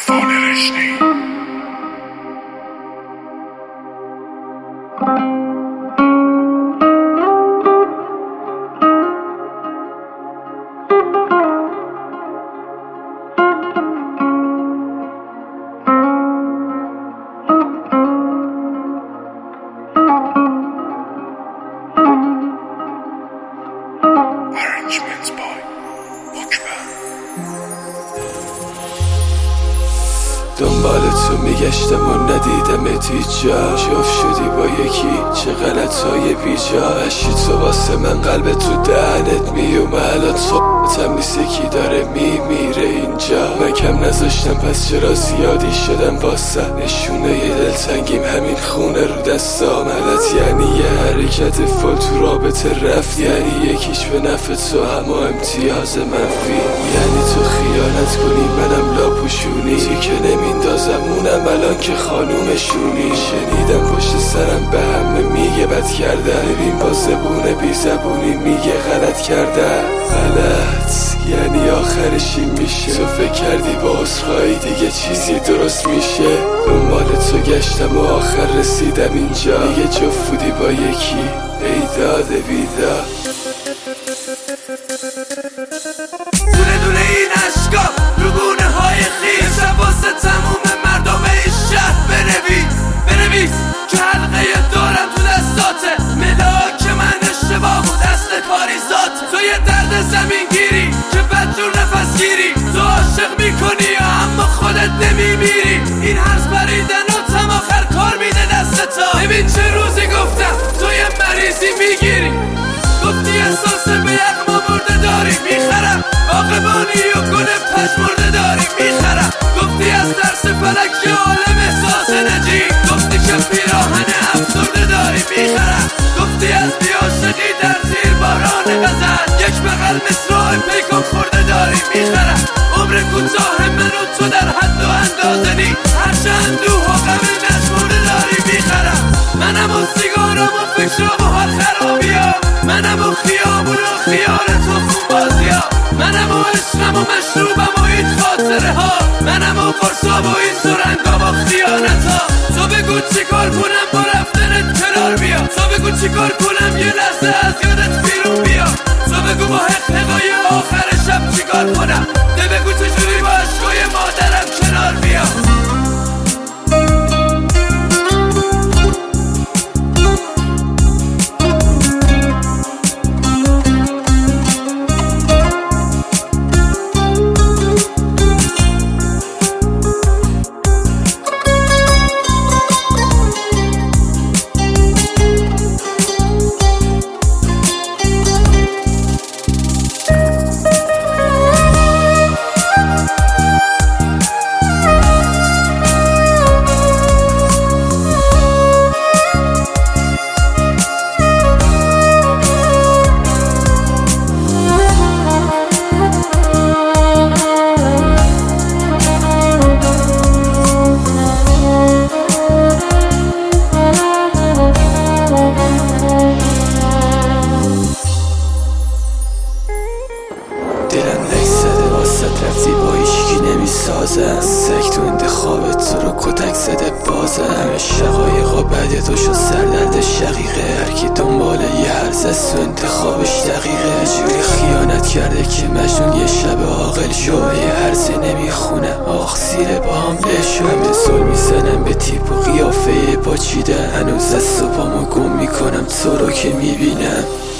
عرفان رشدی. Arrangements by Walkman. دنبال تو میگشتم و ندیدمت هیچ جا. جفت شدی با یکی، چه غلطای بیجا. اشی تو واسه من قلب تو دهنت میومه. الان صحبتم نیست یکی داره میمیره اینجا. من کم نذاشتم پس چرا زیادی شدم واسه. نشونه ی دلتنگیم همین خونه رو دستام. غلط یعنی یه حرکت فال تو رابطه رفت. یعنی یکیش به نفع تو اما امتیاز منفی. یعنی تو خیانت کنی منم لاپوشونی. تو که نمیندازم اونم الان که خانومشونی. شنیدم پشت سرم به همه میگه بد کردن. ببین با زبونه بی زبونی میگه غلط کردن. غلط یعنی آخرش این میشه. تو فکر کردی با عذرخواهی دیگه چیزی درست میشه. دنبال تو گشتم و آخر رسیدم اینجا. دیگه جفت بودی با یکی ای داد بیداد. دونه دونه این عشقا رو گونه های خیز واسه تموم مردم این شهر بنویس که حلقه دارم تو دستاته. ملاک من اشتباه و دست کاری ذاته. تو یه درد زمین گیری که بدجور نفس گیری. تو عاشق میکنی اما خودت نمیمیری. این هرز بریدن و تم آخر کار میده دست تا. ببین چه روزی گفتم تو یه مریضی میگیری. گفتی احساس به یغما برده داری میخرم. باغبانی و گل پشمرده داری میخرم. گفتی از ترس فلک که عالم احساس نجی. گفتی که پیراهن افسرده داری میخرم. گفتی از بیاشقی در زیر باران غزل یک بغل مصرع پیکان خورده داری میخرم. عمر کوتاه من و تو در حد و اندازه نی. هرچه اندوه و غم نشمرده داری میخرم. منم و سیگارم و فکرام و حال خرابیام. منم و خیابون و خیال تو خونبازی ها. منم و عشقم و مشروبم و این خاطره ها. منم و قرصا و این سرنگا و خیانت ها. تو بگو چی کار کنم با رفتنت کنار بیا. تو بگو چی کار کنم یه لحظه از یادت بیرون بیا. تو بگو با حقهای آخر شب چی کار کنم. ده بگو چجوری با عشقای مادرم کنار بیا. سگ تو انتخابت تو رو کتک زده بازم. همه شقایقا بعد تو شد سردرد شقیقه. هر کی دنبال یه هرز است و انتخابش دقیقه. جوری خیانت کرده که مجنون یه شب عاقل شو. یه هرزه نمیخونه آخ زیر با حمله شو. همه زل میزنم به تیپ و قیافه با چیدن. هنوز از صبحامو گم میکنم تو رو که میبینم.